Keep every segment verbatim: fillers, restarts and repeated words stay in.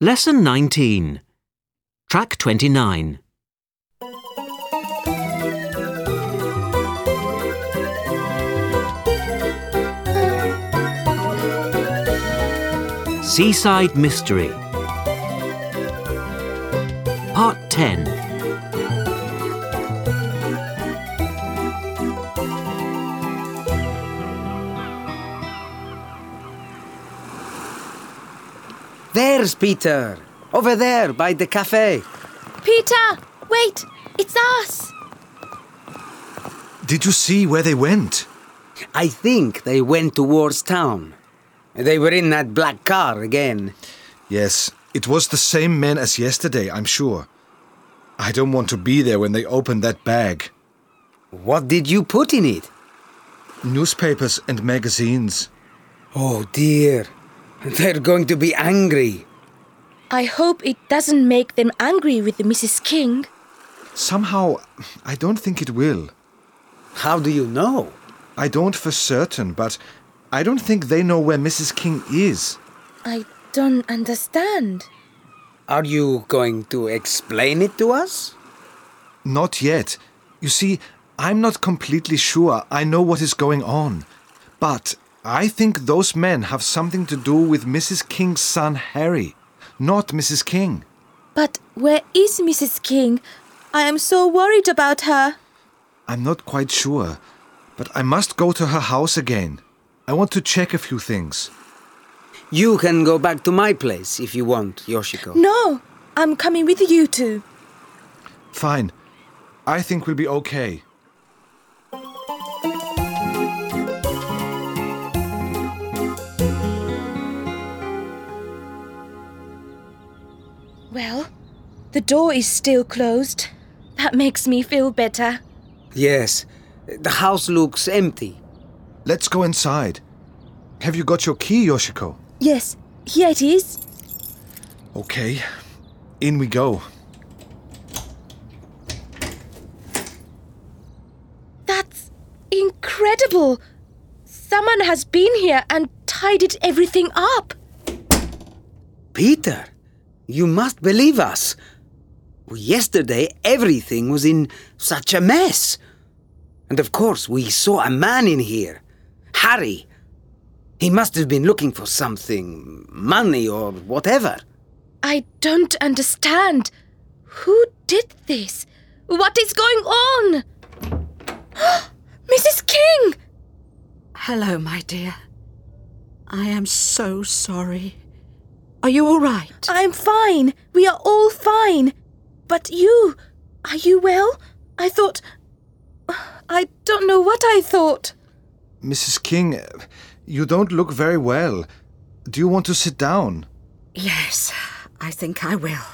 Lesson nineteen. Track twenty-nine. Seaside Mystery. Part ten. There's Peter, over there by the cafe. Peter, wait, it's us. Did you see where they went? I think they went towards town. They were in that black car again. Yes, it was the same men as yesterday, I'm sure. I don't want to be there when they open that bag. What did you put in it? Newspapers and magazines. Oh dear, they're going to be angry. I hope it doesn't make them angry with Missus King. Somehow, I don't think it will. How do you know? I don't for certain, but I don't think they know where Missus King is. I don't understand. Are you going to explain it to us? Not yet. You see, I'm not completely sure I know what is going on. But I think those men have something to do with Missus King's son Harry, not Missus King. But where is Missus King? I am so worried about her. I'm not quite sure, but I must go to her house again. I want to check a few things. You can go back to my place if you want, Yoshiko. No, I'm coming with you two. Fine. I think we'll be okay. Well, the door is still closed. That makes me feel better. Yes, the house looks empty. Let's go inside. Have you got your key, Yoshiko? Yes, here it is. Okay, in we go. That's incredible. Someone has been here and tidied everything up. Peter, you must believe us. Yesterday, everything was in such a mess. And of course, we saw a man in here. Harry. He must have been looking for something, money or whatever. I don't understand. Who did this? What is going on? Missus King! Hello, my dear. I am so sorry. Are you all right? I'm fine. We are all fine. But you, are you well? I thought... I don't know what I thought. Missus King, you don't look very well. Do you want to sit down? Yes, I think I will.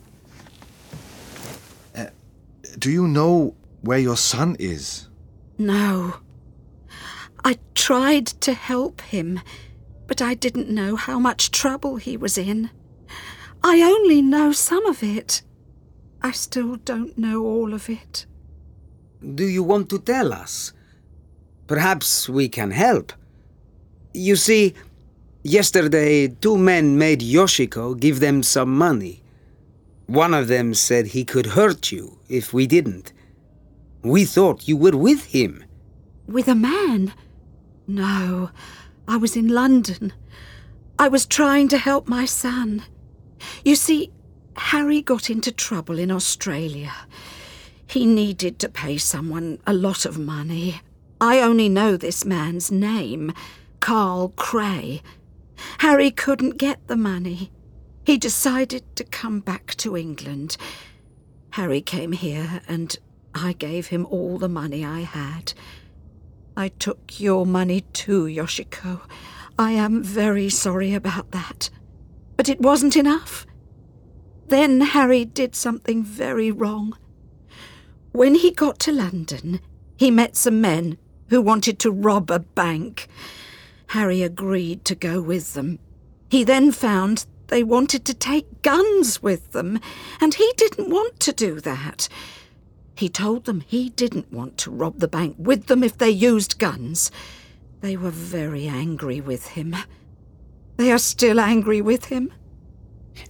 Uh, do you know where your son is? No. I tried to help him, but I didn't know how much trouble he was in. I only know some of it. I still don't know all of it. Do you want to tell us? Perhaps we can help. You see, yesterday two men made Yoshiko give them some money. One of them said he could hurt you if we didn't. We thought you were with him. With a man? No, I was in London. I was trying to help my son. You see, Harry got into trouble in Australia. He needed to pay someone a lot of money. I only know this man's name, Carl Cray. Harry couldn't get the money. He decided to come back to England. Harry came here and I gave him all the money I had. I took your money too, Yoshiko. I am very sorry about that. But it wasn't enough. Then Harry did something very wrong. When he got to London, he met some men who wanted to rob a bank. Harry agreed to go with them. He then found they wanted to take guns with them, and he didn't want to do that. He told them he didn't want to rob the bank with them if they used guns. They were very angry with him. They are still angry with him.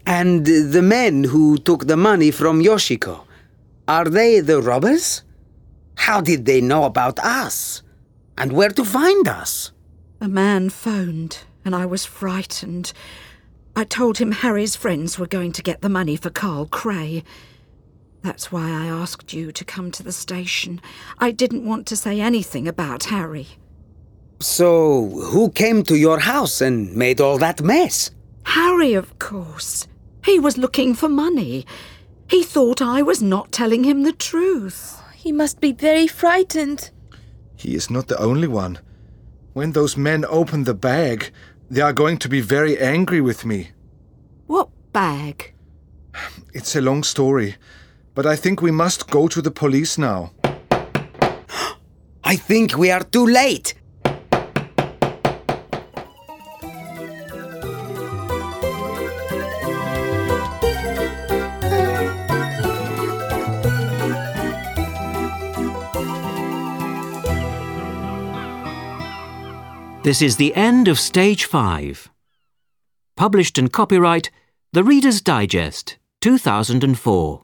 And the men who took the money from Yoshiko, are they the robbers? How did they know about us? And where to find us? A man phoned, and I was frightened. I told him Harry's friends were going to get the money for Carl Cray. That's why I asked you to come to the station. I didn't want to say anything about Harry. So, who came to your house and made all that mess? Harry, of course. He was looking for money. He thought I was not telling him the truth. He must be very frightened. He is not the only one. When those men open the bag, they are going to be very angry with me. What bag? It's a long story, but I think we must go to the police now. I think we are too late. This is the end of Stage five. Published and copyright The Reader's Digest, two thousand four.